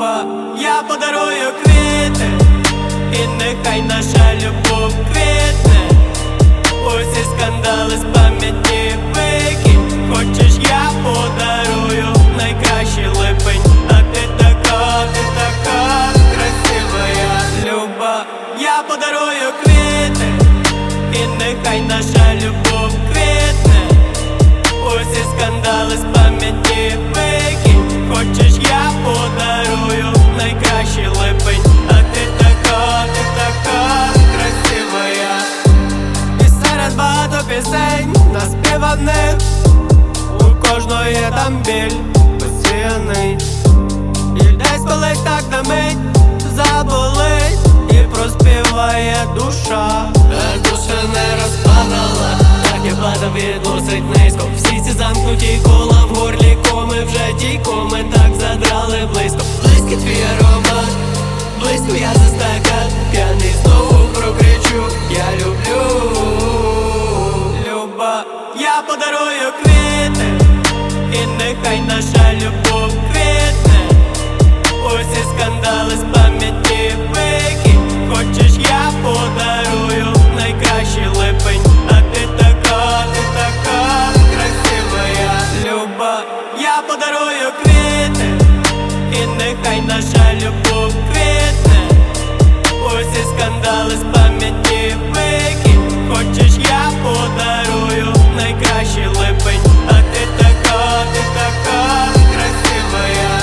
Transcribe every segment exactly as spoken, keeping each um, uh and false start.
Люба, я подарую квіти, і нехай наша любов квітне. Усі скандали з пам'яті викинь. Хочеш, я подарую найкращий липень. А ти така, ти така красивая. Люба, я подарую квіти, і нехай наша любов квітне. Усі скандали з пам'яті викинь. Хочеш, я подарую найкращий липень. А ти така, ти така красивая. І серед багато пісень наспіваних, у кожного є там біль посіяний. І десь колись так на мить заболить, і проспіває душа. А душа не розпадала, так я падав і досить низько. Всі ці замкнуті кола в горлі, коми вже ті коми так задрали близько. Близький твій аромат, близько я за стакан, п'яний знову прокричу: я люблю. Люба, я подарую квіти, і нехай наша любов квітне. Усі скандали з пам'яті викинь. Хочеш, я подарую найкращий липень. А ти така, ти така красивая. Люба, я подарую квіти, і нехай наша любов квітне. Усі скандали з пам'яті викинь. Хочеш, я подарую найкращий липень. А ти така, ти така красивая.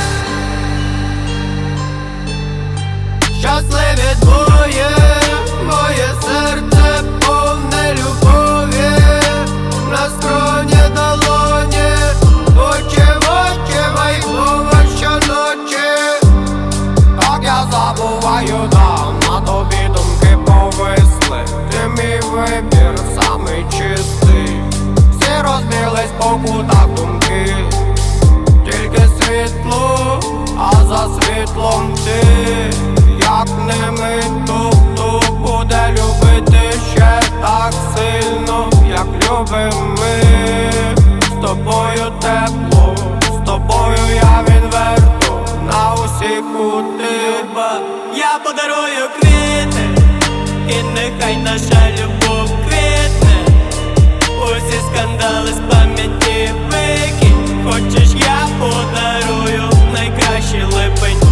Щасливі двоє, моє серце повне любові. На скроні долоні, очі в очі, мої слова щоночі. Так я забуваю, да, на тобі думки повисли. Ти мій вибір самий чистий. Всі розбились по кутах думки, тільки світло, а за світлом ти. Як ними хто буде любити ще так сильно, як любим ми. З тобою тепло, з тобою я відверто на усі кути. Люба, я подарую квіти, і нехай наша любов квітне. Усі скандали з пам'яті викинь. Хочеш, я подарую найкращий липень.